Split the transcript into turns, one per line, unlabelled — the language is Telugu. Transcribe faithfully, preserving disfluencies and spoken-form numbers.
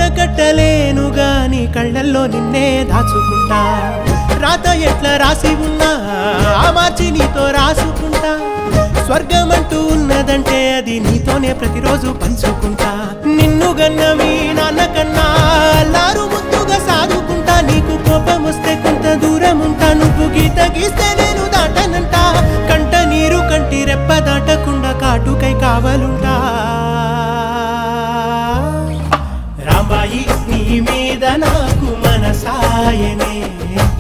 కట్టలేను గాని కళ్ళల్లో నిన్నే దాచుకుంటా రాత ఎట్లా రాసి ఉన్నా ఆ మార్చి నీతో రాసుకుంటా స్వర్గమంటూ ఉన్నదంటే అది నీతోనే ప్రతిరోజు పంచుకుంటా నిన్ను గన్న మీ నాన్న కన్నా అల్లారు ముద్దుగా సాదుకుంటా నీకు కోపం వస్తే కొంత దూరం ఉంటా నువ్వు గీత గీస్తే నేను దాటనంటా కంట నీరు కంటి రెప్ప దాటకుండా కాటుకై కావలుంటా రాంబాయి నీ మీద నాకు మనసాయనే